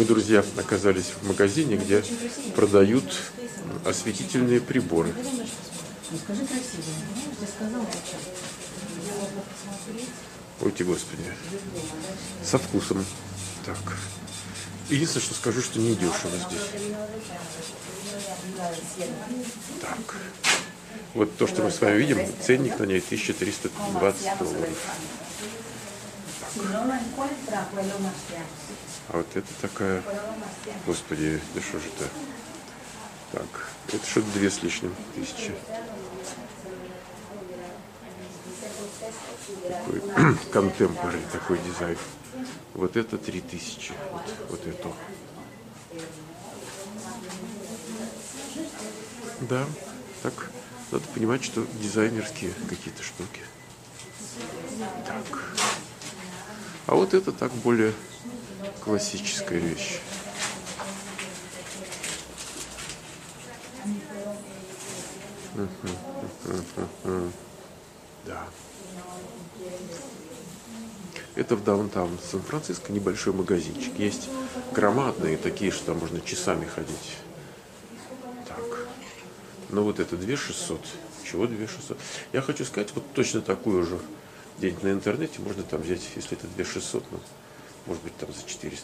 Мы, друзья, оказались в магазине, где продают осветительные приборы. Скажи красиво. Я сказала, Ой-те, Господи. Со вкусом. Так. Единственное, что скажу, что не дешево здесь. Так. Вот то, что мы с вами видим, ценник на ней $1320. А вот это такая... Господи, да что же это? Так, это что-то 2 с лишним тысячи. Такой контемпорари, такой дизайн. Вот это 3000. Вот это. Да, так, надо понимать, что дизайнерские какие-то штуки. Так. А вот это так более классическая вещь. Да. Это в даунтаун Сан-Франциско небольшой магазинчик. Есть громадные такие, что там можно часами ходить. Так. Ну вот это 2600. Чего 2600? Я хочу сказать, вот точно такую же где-нибудь на интернете можно там взять, если это 2600, ну, может быть, там за 400.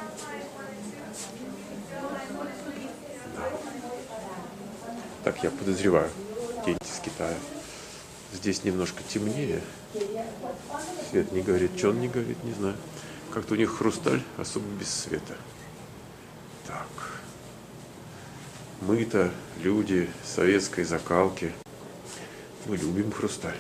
Да. Так, я подозреваю. Где-нибудь из Китая. Здесь немножко темнее. Свет не горит. Что он не горит, не знаю. Как-то у них хрусталь особо без света. Так. Мы-то люди советской закалки. Мы любим хрусталь.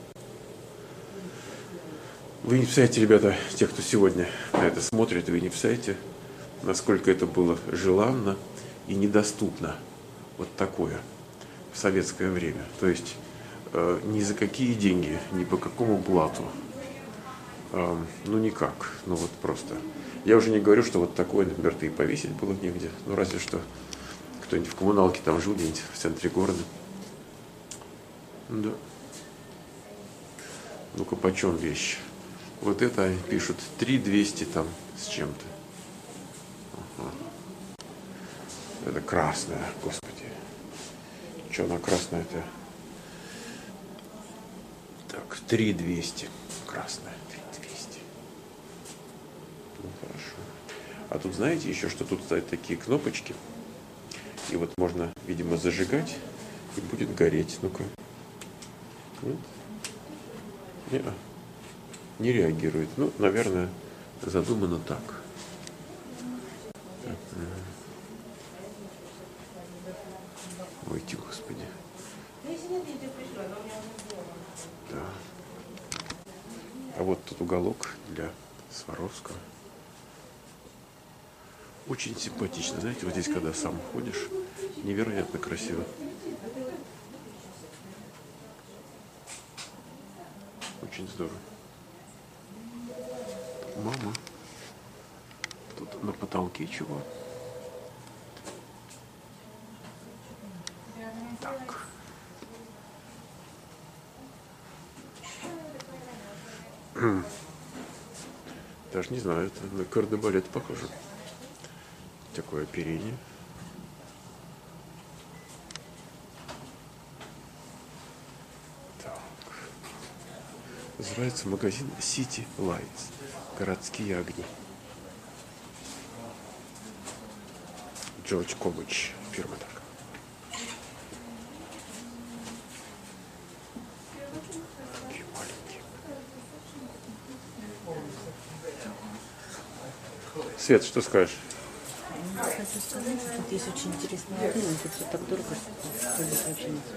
Вы не представляете, ребята, те, кто сегодня на это смотрит, вы не представляете, насколько это было желанно и недоступно. Вот такое в советское время. То есть ни за какие деньги, ни по какому блату. Ну никак. Ну вот просто. Я уже не говорю, что вот такое, например, и повесить было негде. Ну разве что кто-нибудь в коммуналке там жил где-нибудь в центре города. Да. Ну-ка, почем вещь? Вот это они пишут 3200 там с чем-то. Ага. Это красная, Господи. Что она красная-то? Так, 3200. Красная, 3200. Ну, хорошо. А тут, знаете, еще что тут стоят такие кнопочки. И вот можно, видимо, зажигать, и будет гореть. Ну-ка. Нет? Не-а. Не реагирует. Ну, наверное, задумано так. Ой-те, Господи. Да. А вот тут уголок для Сваровского. Очень симпатично. Знаете, вот здесь, когда сам ходишь, невероятно красиво. Очень здорово. Мама. Тут на потолке чего? Так. Даже не знаю, это на кардебалет похоже. Такое оперение. Так. Называется магазин City Lights. Городские огни. Джордж Ковач, фирма такая. Такие маленькие. Свет, что скажешь? хочу сказать, что тут есть очень интересная модель, но это все так дорого, что здесь вообще не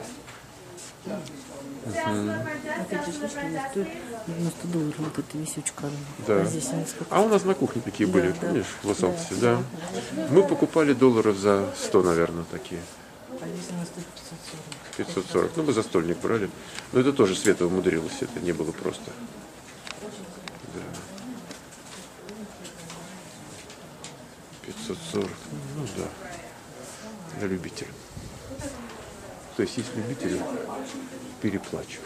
Опять же, слышите, она стоит $90, вот эта висючка. Да. А здесь они сколько? А у нас на кухне такие были, да, помнишь, в Лос-Анджелесе, да. Мы покупали долларов за 100, наверное, такие. А здесь она стоит 540. 540. Ну, мы за стольник брали. Но это тоже Света умудрилась, это не было просто. Да. 540. Ну да. Для любителя. То есть есть любители переплачивать.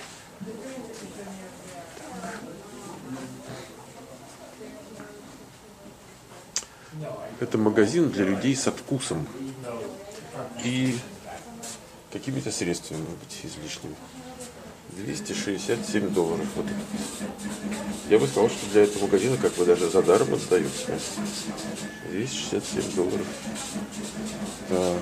Это магазин для людей со вкусом и какими-то средствами, может быть, излишними. $267. Вот это. Я бы сказал, что для этого магазина как бы даже за даром отдаются. $267. Так.